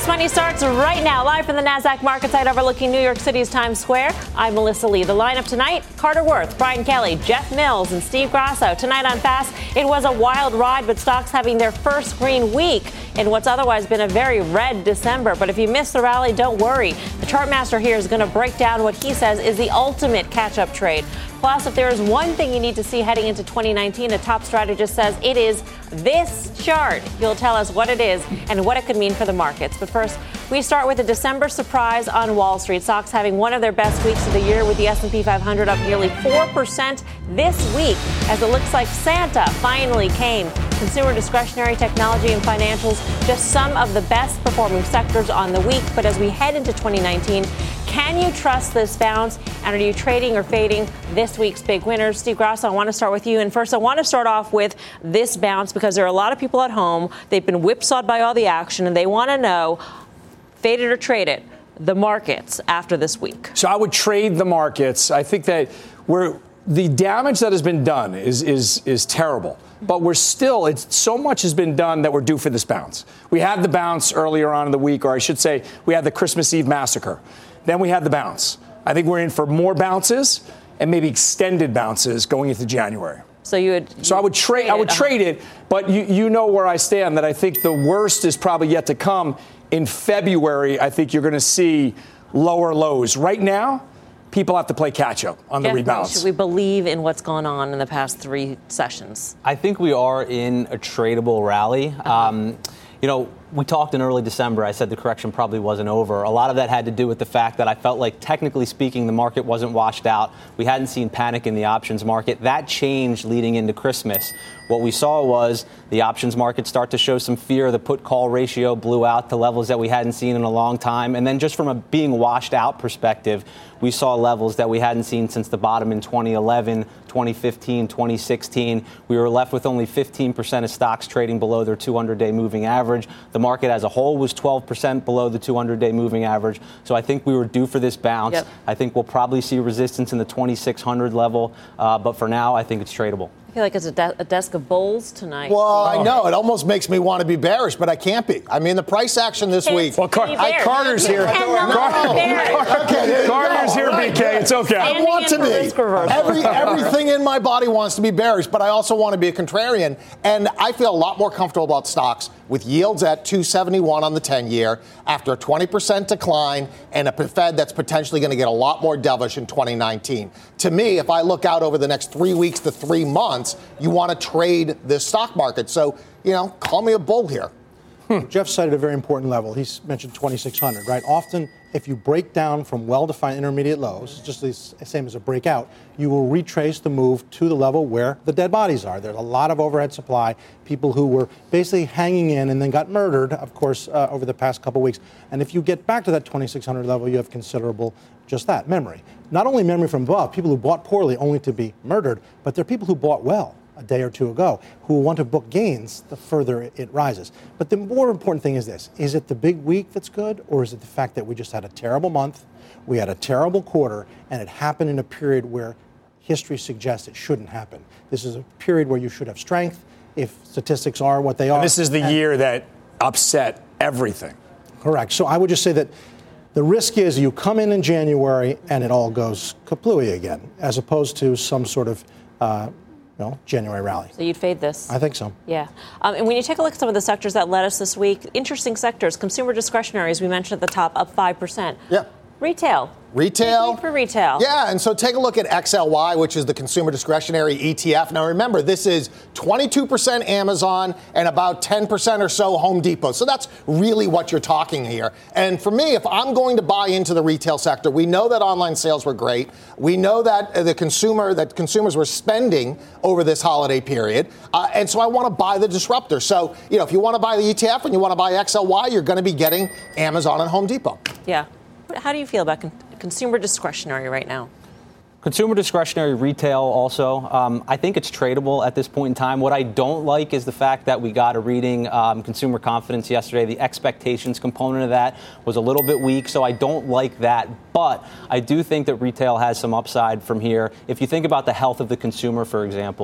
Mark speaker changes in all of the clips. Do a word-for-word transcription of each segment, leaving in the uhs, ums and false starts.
Speaker 1: Fast Money starts right now, live from the NASDAQ market site overlooking New York City's Times Square. I'm Melissa Lee. The lineup tonight, Carter Worth, Brian Kelly, Jeff Mills, and Steve Grasso. Tonight on Fast, it was a wild ride, but stocks having their first green week in what's otherwise been a very red December. But if you missed the rally, don't worry. The Chartmaster here is going to break down what he says is the ultimate catch-up trade. Plus, if there is one thing you need to see heading into twenty nineteen, a top strategist says it is this chart. He'll tell us what it is and what it could mean for the markets. But first, we start with a December surprise on Wall Street. Stocks having one of their best weeks of the year, with the S and P five hundred up nearly four percent this week, as it looks like Santa finally came. Consumer discretionary, technology, and financials, just some of the best performing sectors on the week. But as we head into twenty nineteen, can you trust this bounce? And are you trading or fading this week's big winners? Steve Grasso, I want to start with you. And first, I want to start off with this bounce, because there are a lot of people at home. They've been whipsawed by all the action, and they want to know, faded or traded, the markets after this week.
Speaker 2: So I would trade the markets. I think that we're the damage that has been done is is is terrible. But we're still, it's so much has been done that we're due for this bounce. We had the bounce earlier on in the week, or I should say, we had the Christmas Eve massacre. Then we had the bounce. I think we're in for more bounces and maybe extended bounces going into January.
Speaker 1: So you would.
Speaker 2: So I would trade. I would trade it, but you you know where I stand. That I think the worst is probably yet to come. In February, I think you're going to see lower lows. Right now, people have to play catch up on the
Speaker 1: Jeff,
Speaker 2: rebounds.
Speaker 1: Should we believe in what's gone on in the past three sessions?
Speaker 3: I think we are in a tradable rally. Uh-huh. Um, you know, we talked in early December. I said the correction probably wasn't over. A lot of that had to do with the fact that I felt like, technically speaking, the market wasn't washed out. We hadn't seen panic in the options market. That changed leading into Christmas. What we saw was the options market start to show some fear. The put-call ratio blew out to levels that we hadn't seen in a long time. And then just from a being washed out perspective, we saw levels that we hadn't seen since the bottom in twenty eleven, twenty fifteen, twenty sixteen. We were left with only fifteen percent of stocks trading below their two hundred day moving average. The market as a whole was twelve percent below the two hundred day moving average. So I think we were due for this bounce. Yep. I think we'll probably see resistance in the twenty-six hundred level. Uh, but for now, I think it's tradable.
Speaker 1: I feel like it's a, de- a desk of bulls tonight.
Speaker 4: Well, I know. It almost makes me want to be bearish, but I can't be. I mean, the price action this week.
Speaker 2: Well, Car- I, Carter's here. Car- okay, Carter's here, B K. It's okay.
Speaker 4: I want to be. Every, everything in my body wants to be bearish, but I also want to be a contrarian. And I feel a lot more comfortable about stocks with yields at two seventy-one on the ten-year after a twenty percent decline and a Fed that's potentially going to get a lot more dovish in twenty nineteen. To me, if I look out over the next three weeks to three months, you want to trade this stock market. So, you know, call me a bull here.
Speaker 5: Hmm. Jeff cited a very important level. He's mentioned twenty-six hundred, right? Often, if you break down from well-defined intermediate lows, just the same as a breakout, you will retrace the move to the level where the dead bodies are. There's a lot of overhead supply, people who were basically hanging in and then got murdered, of course, uh, over the past couple weeks. And if you get back to that twenty-six hundred level, you have considerable, just that, memory. Not only memory from above, people who bought poorly only to be murdered, but there are people who bought well a day or two ago who want to book gains the further it rises. But the more important thing is this. Is it the big week that's good, or is it the fact that we just had a terrible month, we had a terrible quarter, and it happened in a period where history suggests it shouldn't happen? This is a period where you should have strength if statistics are what they are.
Speaker 2: And this is the and year that upset everything.
Speaker 5: Correct. So I would just say that the risk is you come in in January and it all goes kaplooey again, as opposed to some sort of uh, you know, January rally.
Speaker 1: So you'd fade this?
Speaker 5: I think so.
Speaker 1: Yeah. Um, and when you take a look at some of the sectors that led us this week, interesting sectors, consumer discretionary, as we mentioned at the top, up five percent.
Speaker 4: Yeah.
Speaker 1: Retail.
Speaker 4: Retail.
Speaker 1: For retail.
Speaker 4: Yeah, and so take a look at X L Y, which is the consumer discretionary E T F. Now, remember, this is twenty-two percent Amazon and about ten percent or so Home Depot. So that's really what you're talking here. And for me, if I'm going to buy into the retail sector, we know that online sales were great. We know that the consumer, that consumers were spending over this holiday period. Uh, and so I want to buy the disruptor. So, you know, if you want to buy the E T F and you want to buy X L Y, you're going to be getting Amazon and Home Depot.
Speaker 1: Yeah. How do you feel about con- consumer discretionary right now?
Speaker 3: Consumer discretionary retail also, um, I think it's tradable at this point in time. What I don't like is the fact that we got a reading um, consumer confidence yesterday. The expectations component of that was a little bit weak, so I don't like that. But I do think that retail has some upside from here. If you think about the health of the consumer, for example,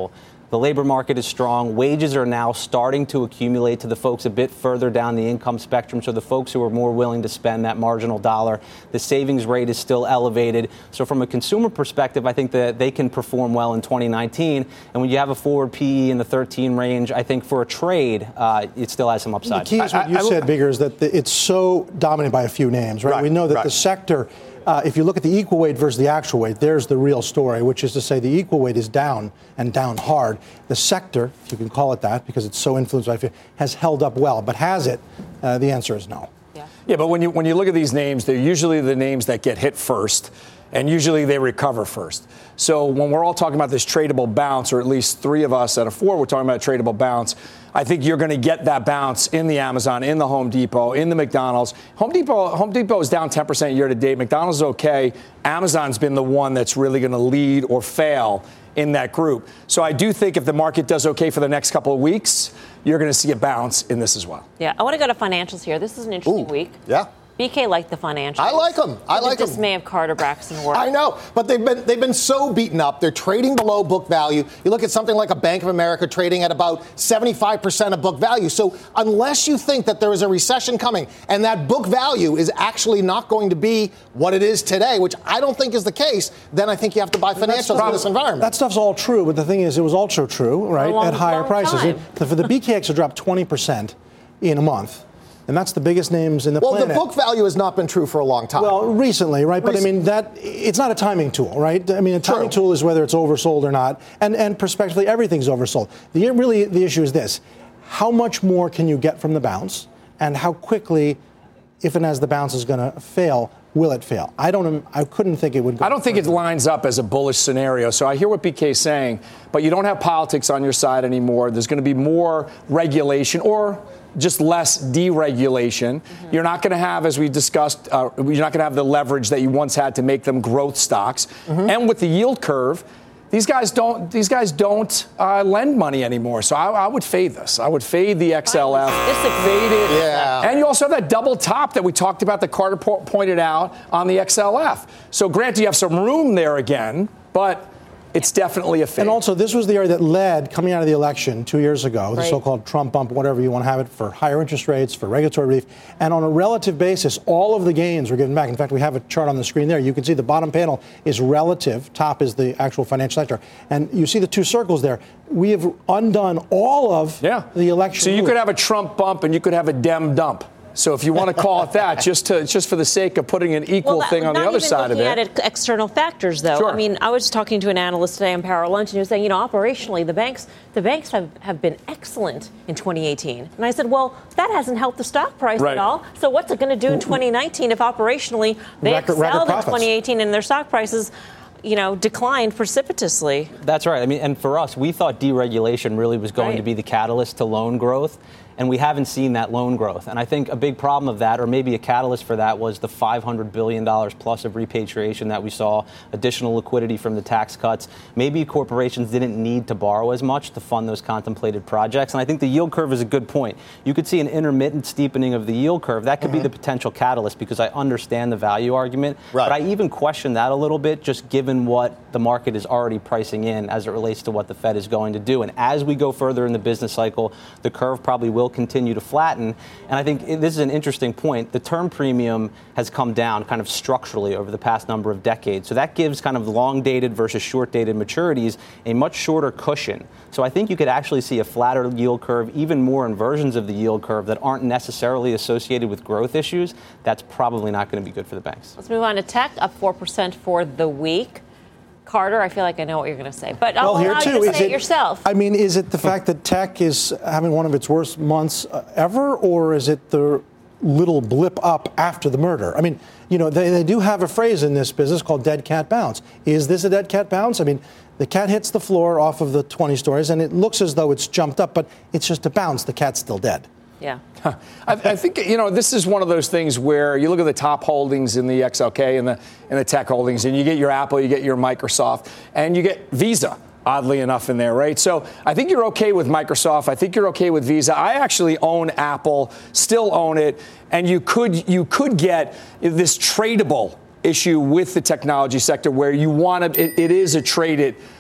Speaker 3: The labor market is strong. Wages are now starting to accumulate to the folks a bit further down the income spectrum, so the folks who are more willing to spend that marginal dollar. The savings rate is still elevated. So from a consumer perspective, I think that they can perform well in twenty nineteen. And when you have a forward P E in the thirteen range, I think for a trade, uh, it still has some upside.
Speaker 5: The key is what you I, I, said, Bigger, is that the, it's so dominated by a few names, right? right we know that right. the sector, uh, if you look at the equal weight versus the actual weight, there's the real story, which is to say the equal weight is down and down hard. The sector, if you can call it that, because it's so influenced by fear, has held up well. But has it? Uh, the answer is no.
Speaker 2: Yeah. yeah, but when you when you look at these names, they're usually the names that get hit first, and usually they recover first. So when we're all talking about this tradable bounce, or at least three of us out of four, we're talking about a tradable bounce, I think you're going to get that bounce in the Amazon, in the Home Depot, in the McDonald's. Home Depot Home Depot is down ten percent year to date. McDonald's is okay. Amazon's been the one that's really going to lead or fail in that group. So I do think if the market does okay for the next couple of weeks, you're going to see a bounce in this as well.
Speaker 1: Yeah, I want to go to financials here. This is an interesting
Speaker 4: Ooh,
Speaker 1: week.
Speaker 4: Yeah.
Speaker 1: B K liked the financials.
Speaker 4: I like them. I like
Speaker 1: the
Speaker 4: them.
Speaker 1: dismay of Carter Braxton work.
Speaker 4: I know, but they've been they've been so beaten up. They're trading below book value. You look at something like a Bank of America trading at about seventy-five percent of book value. So unless you think that there is a recession coming and that book value is actually not going to be what it is today, which I don't think is the case, then I think you have to buy financials in this environment.
Speaker 5: That stuff's all true, but the thing is, it was also true, right,
Speaker 1: long,
Speaker 5: at higher prices.
Speaker 1: Time.
Speaker 5: For the B K X to drop twenty percent in a month. And that's the biggest names in the
Speaker 4: well,
Speaker 5: planet.
Speaker 4: Well, the book value has not been true for a long time.
Speaker 5: Well, recently, right? But
Speaker 4: Recent.
Speaker 5: I mean, that it's not a timing tool, right? I mean, a timing
Speaker 4: True.
Speaker 5: tool is whether it's oversold or not. And and prospectively, everything's oversold. The really the issue is this: how much more can you get from the bounce, and how quickly, if and as the bounce is going to fail, will it fail? I don't. I couldn't think it would go.
Speaker 2: I don't think
Speaker 5: further.
Speaker 2: it lines up as a bullish scenario. So I hear what B K is saying, but you don't have politics on your side anymore. There's going to be more regulation or just less deregulation. Mm-hmm. You're not going to have, as we discussed, uh, you're not going to have the leverage that you once had to make them growth stocks. Mm-hmm. And with the yield curve, these guys don't. These guys don't uh, lend money anymore. So I, I would fade this. I would fade the X L F. Fade it.
Speaker 4: Yeah.
Speaker 2: And you also have that double top that we talked about, that Carter po- pointed out on the X L F. So granted, you have some room there again, but it's definitely a fade.
Speaker 5: And also, this was the area that led, coming out of the election two years ago, right. the so-called Trump bump, whatever you want to have it, for higher interest rates, for regulatory relief. And on a relative basis, all of the gains were given back. In fact, we have a chart on the screen there. You can see the bottom panel is relative. Top is the actual financial sector. And you see the two circles there. We have undone all of
Speaker 2: yeah.
Speaker 5: the election.
Speaker 2: So you
Speaker 5: move.
Speaker 2: could have a Trump bump and you could have a Dem dump. So if you want to call it that, just to just for the sake of putting an equal
Speaker 1: well,
Speaker 2: thing on the other side of it.
Speaker 1: Not even looking at external factors, though.
Speaker 2: Sure.
Speaker 1: I mean, I was talking to an analyst today on Power Lunch, and he was saying, you know, operationally, the banks the banks have, have been excellent in twenty eighteen. And I said, well, that hasn't helped the stock price
Speaker 2: right.
Speaker 1: at all. So what's it going to do in twenty nineteen if operationally they
Speaker 5: record,
Speaker 1: excelled
Speaker 5: record
Speaker 1: in twenty eighteen and their stock prices, you know, declined precipitously?
Speaker 3: That's right. I mean, and for us, we thought deregulation really was going
Speaker 1: right.
Speaker 3: to be the catalyst to loan growth. And we haven't seen that loan growth. And I think a big problem of that, or maybe a catalyst for that, was the five hundred billion dollars plus of repatriation that we saw, additional liquidity from the tax cuts. Maybe corporations didn't need to borrow as much to fund those contemplated projects. And I think the yield curve is a good point. You could see an intermittent steepening of the yield curve. That could mm-hmm. be the potential catalyst, because I understand the value argument.
Speaker 4: Right.
Speaker 3: But I even question that a little bit, just given what the market is already pricing in as it relates to what the Fed is going to do. And as we go further in the business cycle, the curve probably will continue to flatten. And I think this is an interesting point. The term premium has come down kind of structurally over the past number of decades. So that gives kind of long-dated versus short-dated maturities a much shorter cushion. So I think you could actually see a flatter yield curve, even more inversions of the yield curve that aren't necessarily associated with growth issues. That's probably not going to be good for the banks.
Speaker 1: Let's move on to tech, up four percent for the week. Carter, I feel like I know what you're going to say, but I'll
Speaker 5: well, here
Speaker 1: allow
Speaker 5: too,
Speaker 1: you to
Speaker 5: is
Speaker 1: say
Speaker 5: it,
Speaker 1: it yourself.
Speaker 5: I mean, is it the fact that tech is having one of its worst months ever, or is it the little blip up after the murder? I mean, you know, they, they do have a phrase in this business called dead cat bounce. Is this a dead cat bounce? I mean, the cat hits the floor off of the twenty stories, and it looks as though it's jumped up, but it's just a bounce. The cat's still dead.
Speaker 1: Yeah.
Speaker 2: I, I think, you know, this is one of those things where you look at the top holdings in the X L K and the and the tech holdings, and you get your Apple, you get your Microsoft, and you get Visa, oddly enough, in there, right? So I think you're okay with Microsoft. I think you're okay with Visa. I actually own Apple, still own it, and you could you could get this tradable issue with the technology sector where you want to, it, it is a traded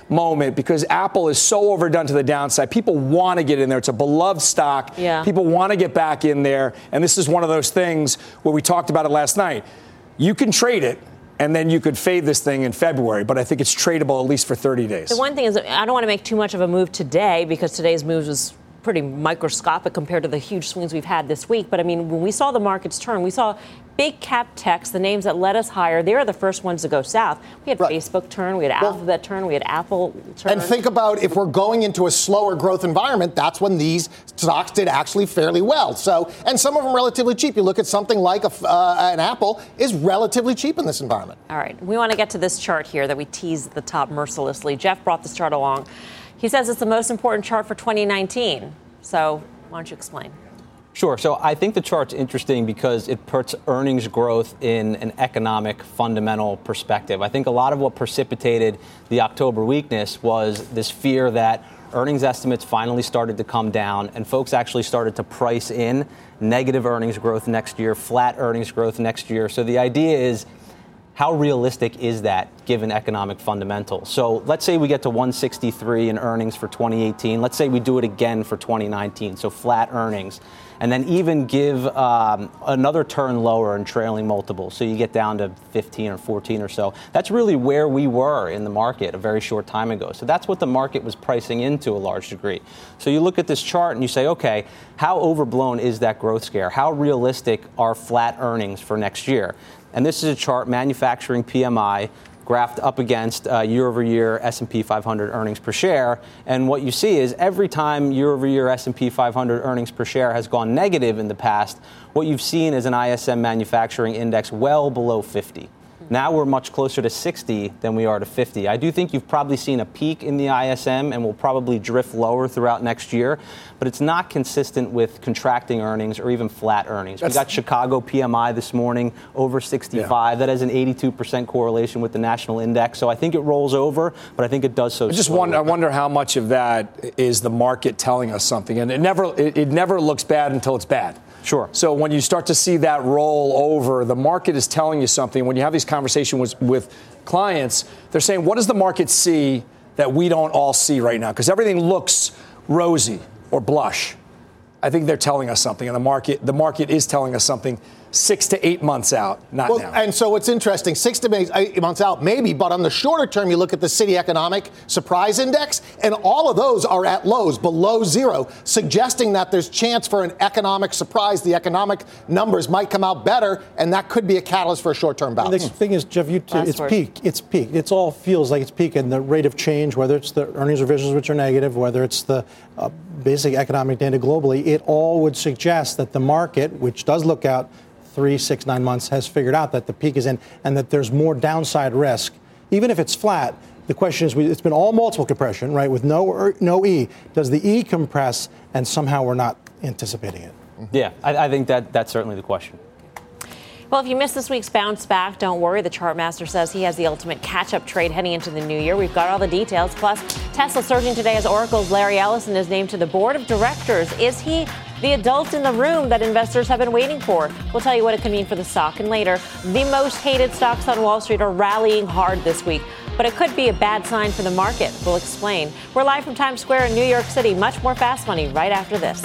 Speaker 2: moment because Apple is so overdone to the downside. People want to get in there. It's a beloved stock.
Speaker 1: Yeah.
Speaker 2: People want to get back in there. And this is one of those things where we talked about it last night. You can trade it, and then you could fade this thing in February, but I think it's tradable at least for thirty days.
Speaker 1: The one thing is, I don't want to make too much of a move today because today's move was pretty microscopic compared to the huge swings we've had this week. But I mean, when we saw the markets turn, we saw big cap techs, the names that led us higher, they are the first ones to go south. We had right. Facebook turn, we had well, Alphabet turn, we had Apple turn.
Speaker 4: And think about if we're going into a slower growth environment, that's when these stocks did actually fairly well. So, and some of them relatively cheap. You look at something like a, uh, an Apple is relatively cheap in this environment.
Speaker 1: All right, we want to get to this chart here that we teased at the top mercilessly. Jeff brought this chart along. He says it's the most important chart for twenty nineteen. So why don't you explain?
Speaker 3: Sure. So I think the chart's interesting because it puts earnings growth in an economic fundamental perspective. I think a lot of what precipitated the October weakness was this fear that earnings estimates finally started to come down and folks actually started to price in negative earnings growth next year, flat earnings growth next year. So the idea is, how realistic is that given economic fundamentals? So let's say we get to one sixty-three in earnings for twenty eighteen. Let's say we do it again for twenty nineteen, so flat earnings. And then even give um, another turn lower in trailing multiples. So you get down to fifteen or fourteen or so. That's really where we were in the market a very short time ago. So that's what the market was pricing into a large degree. So you look at this chart and you say, okay, how overblown is that growth scare? How realistic are flat earnings for next year? And this is a chart, manufacturing P M I, graphed up against uh, year-over-year S and P five hundred earnings per share. And what you see is every time year-over-year S and P five hundred earnings per share has gone negative in the past, what you've seen is an I S M manufacturing index well below fifty. Now we're much closer to sixty than we are to fifty. I do think you've probably seen a peak in the I S M and will probably drift lower throughout next year, but it's not consistent with contracting earnings or even flat earnings. That's, we got Chicago P M I this morning over sixty-five. Yeah. That has an eighty-two percent correlation with the national index. So I think it rolls over, but I think it does so. I
Speaker 2: just wonder, I wonder how much of that is the market telling us something, and it never it, it never looks bad until it's bad.
Speaker 3: Sure.
Speaker 2: So when you start to see that roll over, the market is telling you something. When you have these conversations with, with clients, they're saying, what does the market see that we don't all see right now? Because everything looks rosy or blush. I think they're telling us something, and the market the market is telling us something six to eight months out, not
Speaker 4: well,
Speaker 2: now.
Speaker 4: And so it's interesting, six to eight months out, maybe, but on the shorter term, you look at the Citi Economic Surprise Index, and all of those are at lows, below zero, suggesting that there's chance for an economic surprise. The economic numbers might come out better, and that could be a catalyst for a short-term bounce.
Speaker 5: And the thing is, Jeff, you t- it's peak. It's peak. It's all feels like it's peak, and the rate of change, whether it's the earnings revisions, which are negative, whether it's the uh, basic economic data globally, it all would suggest that the market, which does look out three, six, nine months, has figured out that the peak is in and that there's more downside risk. Even if it's flat, the question is, it's been all multiple compression, right, with no no E. Does the E compress and somehow we're not anticipating it?
Speaker 3: Yeah, I, I think that that's certainly the question.
Speaker 1: Well, if you missed this week's bounce back, don't worry. The Chartmaster says he has the ultimate catch-up trade heading into the new year. We've got all the details. Plus, Tesla surging today as Oracle's Larry Ellison is named to the board of directors. Is he the adult in the room that investors have been waiting for? We'll tell you what it could mean for the stock. And later, the most hated stocks on Wall Street are rallying hard this week. But it could be a bad sign for the market. We'll explain. We're live from Times Square in New York City. Much more Fast Money right after this.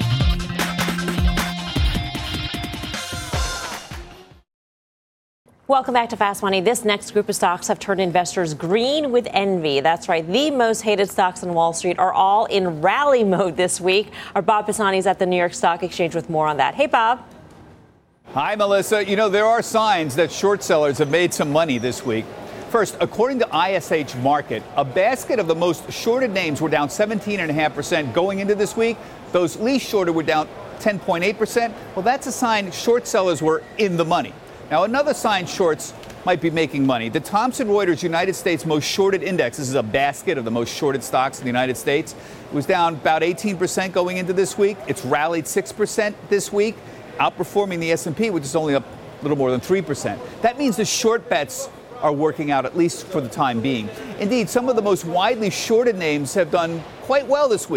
Speaker 1: Welcome back to Fast Money. This next group of stocks have turned investors green with envy. That's right. The most hated stocks on Wall Street are all in rally mode this week. Our Bob Pisani is at the New York Stock Exchange with more on that. Hey, Bob.
Speaker 6: Hi, Melissa. You know, there are signs that short sellers have made some money this week. First, according to I S H Market, a basket of the most shorted names were down seventeen point five percent going into this week. Those least shorted were down ten point eight percent. Well, that's a sign short sellers were in the money. Now, another sign shorts might be making money. The Thomson Reuters United States Most Shorted Index, this is a basket of the most shorted stocks in the United States, it was down about eighteen percent going into this week. It's rallied six percent this week, outperforming the S and P, which is only up a little more than three percent. That means the short bets are working out, at least for the time being. Indeed, some of the most widely shorted names have done quite well this week.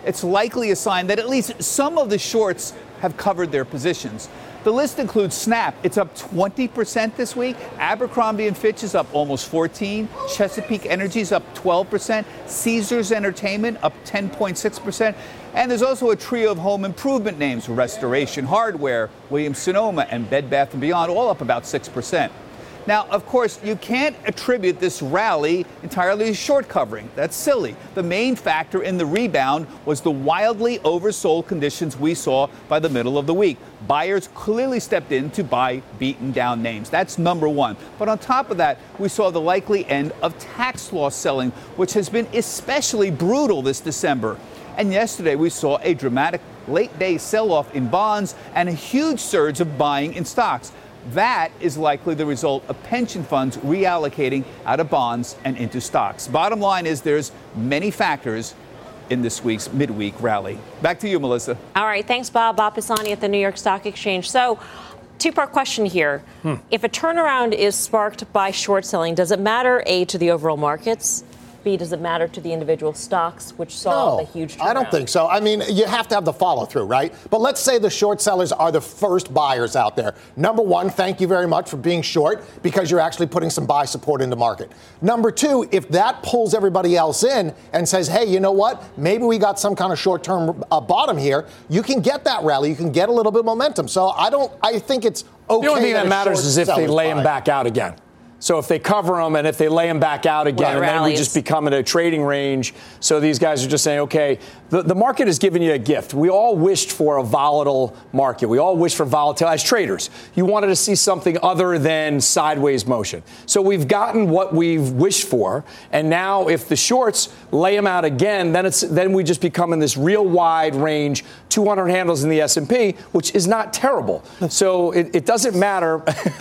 Speaker 6: it's likely a sign that at least some of the shorts have covered their positions. The list includes Snap. It's up twenty percent this week. Abercrombie and Fitch is up almost fourteen. Chesapeake Energy is up twelve percent. Caesars Entertainment up ten point six percent. And there's also a trio of home improvement names: Restoration Hardware, Williams-Sonoma, and Bed Bath and Beyond, all up about six percent. Now, of course, you can't attribute this rally entirely to short covering. That's silly. The main factor in the rebound was the wildly oversold conditions we saw by the middle of the week. Buyers clearly stepped in to buy beaten down names. That's number one. But on top of that, we saw the likely end of tax loss selling, which has been especially brutal this December. And yesterday, we saw a dramatic late-day sell-off in bonds and a huge surge of buying in stocks. That is likely the result of pension funds reallocating out of bonds and into stocks. Bottom line is there's many factors in this week's midweek rally. Back to you, Melissa.
Speaker 1: All right. Thanks, Bob. Bob Pisani at the New York Stock Exchange. So, two-part question here. Hmm. If a turnaround is sparked by short selling, does it matter, A, to the overall markets? B, does it matter to the individual stocks, which saw
Speaker 4: no,
Speaker 1: the huge turnaround?
Speaker 4: I don't think so. I mean, you have to have the follow-through, right? But let's say the short sellers are the first buyers out there. Number one, thank you very much for being short, because you're actually putting some buy support in the market. Number two, if that pulls everybody else in and says, hey, you know what? Maybe we got some kind of short-term uh, bottom here. You can get that rally. You can get a little bit of momentum. So I don't. I think it's okay.
Speaker 2: The only thing that, that matters is if they lay
Speaker 4: buy.
Speaker 2: them back out again. So if they cover them and if they lay them back out again,
Speaker 1: well,
Speaker 2: and then we just become in a trading range. So these guys are just saying, okay, the, the market has given you a gift. We all wished for a volatile market. We all wished for volatility. As traders, you wanted to see something other than sideways motion. So we've gotten what we've wished for. And now if the shorts lay them out again, then it's then we just become in this real wide range, two hundred handles in the S and P, which is not terrible. So it, it doesn't matter.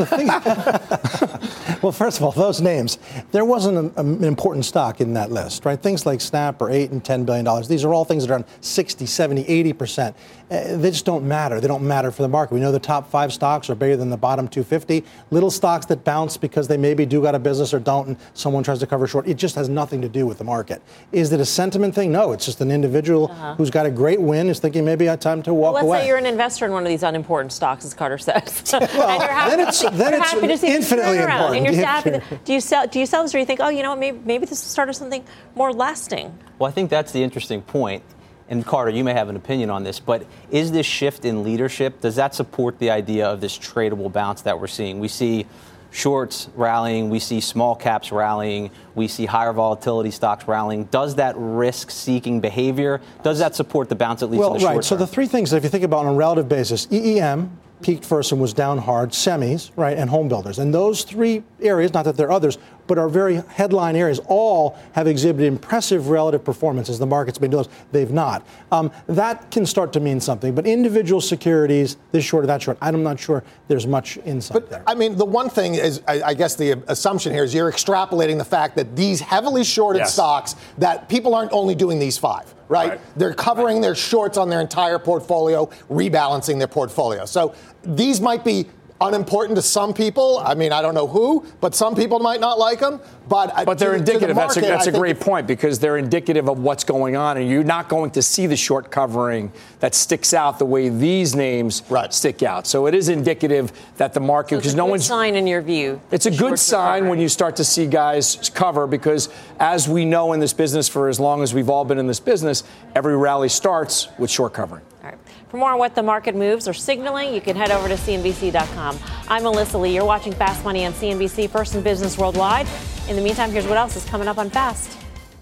Speaker 5: Well, first of all, those names, there wasn't a, a, an important stock in that list, right? Things like Snap are eight and ten billion dollars. These are all things that are on sixty, seventy, eighty percent. Uh, they just don't matter. They don't matter for the market. We know the top five stocks are bigger than the bottom two hundred fifty. Little stocks that bounce because they maybe do got a business or don't, and someone tries to cover short. It just has nothing to do with the market. Is it a sentiment thing? No, it's just an individual uh-huh. who's got a great win, is thinking maybe I have time to walk
Speaker 1: well, let's
Speaker 5: away.
Speaker 1: Let's say you're an investor in one of these unimportant stocks, as Carter says.
Speaker 5: Well,
Speaker 1: and you're happy,
Speaker 5: then it's, then it's
Speaker 1: happy to see
Speaker 5: infinitely important.
Speaker 1: And you're happy to, do you sell? Do you sell this, or do you think, oh, you know what, maybe, maybe this is the start of something more lasting?
Speaker 3: Well, I think that's the interesting point. And Carter, you may have an opinion on this, but is this shift in leadership, does that support the idea of this tradable bounce that we're seeing? We see shorts rallying, we see small caps rallying, we see higher volatility stocks rallying. Does that risk-seeking behavior, does that support the bounce at least
Speaker 5: well,
Speaker 3: in the
Speaker 5: right.
Speaker 3: short
Speaker 5: So
Speaker 3: term?
Speaker 5: the three things, if you think about on a relative basis, E E M peaked first and was down hard, semis, right, and home builders. And those three areas, not that there are others, but are very headline areas, all have exhibited impressive relative performance as the market's been doing. They've not. Um, that can start to mean something. But individual securities, this short or that short, I'm not sure there's much insight
Speaker 4: but,
Speaker 5: there.
Speaker 4: I mean, the one thing is, I, I guess the assumption here is you're extrapolating the fact that these heavily shorted
Speaker 2: yes.
Speaker 4: stocks, that people aren't only doing these five. Right? right? They're covering right. their shorts on their entire portfolio, rebalancing their portfolio. So these might be unimportant to some people. I mean, I don't know who, but some people might not like them. But,
Speaker 2: but they're
Speaker 4: to,
Speaker 2: indicative.
Speaker 4: To the market,
Speaker 2: that's a, that's a great
Speaker 4: if,
Speaker 2: point, because they're indicative of what's going on, and you're not going to see the short covering that sticks out the way these names right. stick out. So it is indicative that the market, because
Speaker 1: so
Speaker 2: no
Speaker 1: good
Speaker 2: one's
Speaker 1: sign in your view.
Speaker 2: It's a good sign when you start to see guys cover, because as we know in this business, for as long as we've all been in this business, every rally starts with short covering.
Speaker 1: All right. For more on what the market moves or signaling, you can head over to C N B C dot com. I'm Melissa Lee. You're watching Fast Money on C N B C, First in Business Worldwide. In the meantime, here's what else is coming up on Fast.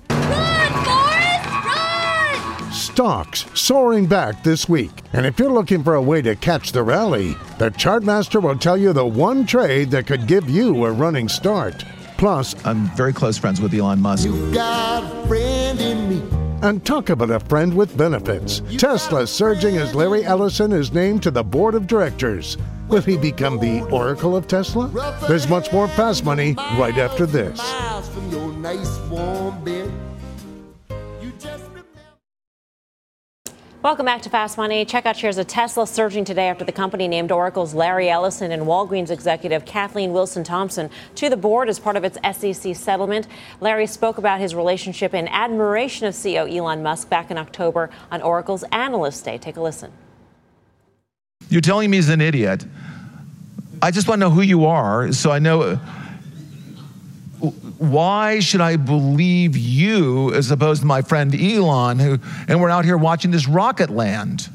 Speaker 7: Run, Forrest, run!
Speaker 8: Stocks soaring back this week. And if you're looking for a way to catch the rally, the Chartmaster will tell you the one trade that could give you a running start. Plus,
Speaker 9: I'm very close friends with Elon Musk.
Speaker 10: You got a friend in me.
Speaker 8: And talk about a friend with benefits. Tesla surging as Larry Ellison is named to the board of directors. Will he become the Oracle of Tesla? There's much more Fast Money right after this.
Speaker 1: Welcome back to Fast Money. Check out shares of Tesla surging today after the company named Oracle's Larry Ellison and Walgreens executive Kathleen Wilson-Thompson to the board as part of its S E C settlement. Larry spoke about his relationship and admiration of C E O Elon Musk back in October on Oracle's Analyst Day. Take a listen.
Speaker 9: You're telling me he's an idiot. I just want to know who you are, so I know. Why should I believe you as opposed to my friend Elon, who, and we're out here watching this rocket land?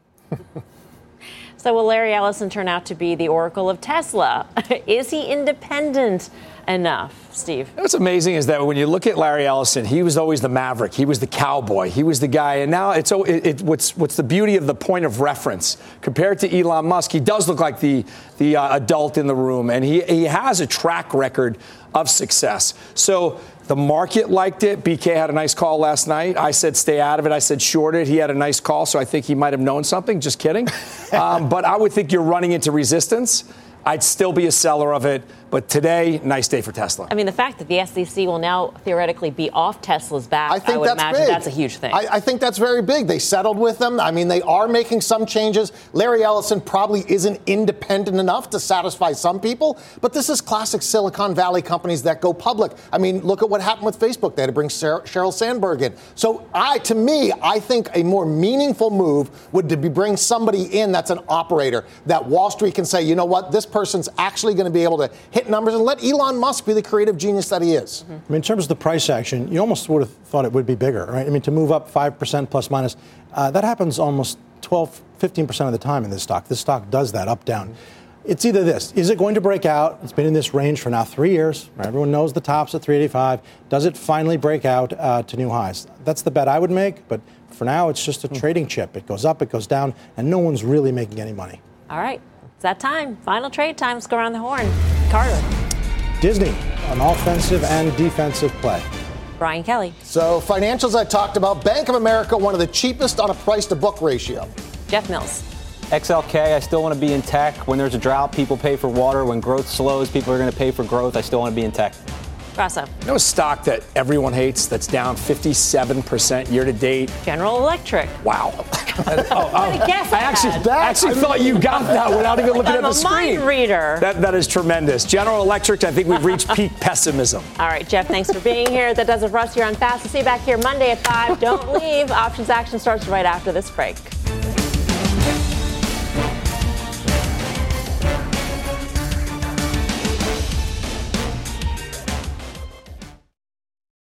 Speaker 1: So will Larry Ellison turn out to be the Oracle of Tesla? Is he independent enough, Steve?
Speaker 2: What's amazing is that when you look at Larry Ellison, he was always the maverick. He was the cowboy. He was the guy. And now it's it, it, what's what's the beauty of the point of reference compared to Elon Musk. He does look like the the uh, adult in the room, and he he has a track record of success. So the market liked it. B K had a nice call last night. I said stay out of it. I said short it. He had a nice call, so I think he might have known something. Just kidding. um, but I would think you're running into resistance. I'd still be a seller of it. But today, nice day for Tesla.
Speaker 1: I mean, the fact that the S E C will now theoretically be off Tesla's back,
Speaker 4: I, think
Speaker 1: I would
Speaker 4: that's
Speaker 1: imagine
Speaker 4: big.
Speaker 1: that's a huge thing.
Speaker 4: I, I think that's very big. They settled with them. I mean, they are making some changes. Larry Ellison probably isn't independent enough to satisfy some people, but this is classic Silicon Valley companies that go public. I mean, look at what happened with Facebook. They had to bring Sarah, Sheryl Sandberg in. So I, to me, I think a more meaningful move would to be bring somebody in that's an operator that Wall Street can say, you know what, this person's actually going to be able to hit numbers and let Elon Musk be the creative genius that he is.
Speaker 5: Mm-hmm. I mean, in terms of the price action, you almost would have thought it would be bigger, right? I mean, to move up five percent plus minus, uh, that happens almost twelve, fifteen percent of the time in this stock. This stock does that up, down. It's either this. Is it going to break out? It's been in this range for now three years. Right? Everyone knows the top's at three eighty-five. Does it finally break out uh, to new highs? That's the bet I would make, but for now, it's just a mm. trading chip. It goes up, it goes down, and no one's really making any money.
Speaker 1: All right. It's that time. Final trade time. Let's go around the horn. Carter.
Speaker 5: Disney, an offensive and defensive play.
Speaker 1: Brian Kelly.
Speaker 4: So financials I talked about. Bank of America, one of the cheapest on a price-to-book ratio.
Speaker 1: Jeff Mills.
Speaker 3: X L K, I still want to be in tech. When there's a drought, people pay for water. When growth slows, people are going to pay for growth. I still want to be in tech.
Speaker 1: Grasso.
Speaker 2: You know a stock that everyone hates that's down fifty-seven percent year to date?
Speaker 1: General Electric.
Speaker 2: Wow. oh, oh,
Speaker 1: I guess
Speaker 2: I actually,
Speaker 1: I
Speaker 2: actually thought you got that without even looking
Speaker 1: I'm
Speaker 2: at the
Speaker 1: a
Speaker 2: screen.
Speaker 1: mind reader.
Speaker 2: That, that is tremendous. General Electric, I think we've reached peak pessimism.
Speaker 1: All right, Jeff, thanks for being here. That does it for us here on Fast. We'll see you back here Monday at five. Don't leave. Options action starts right after this break.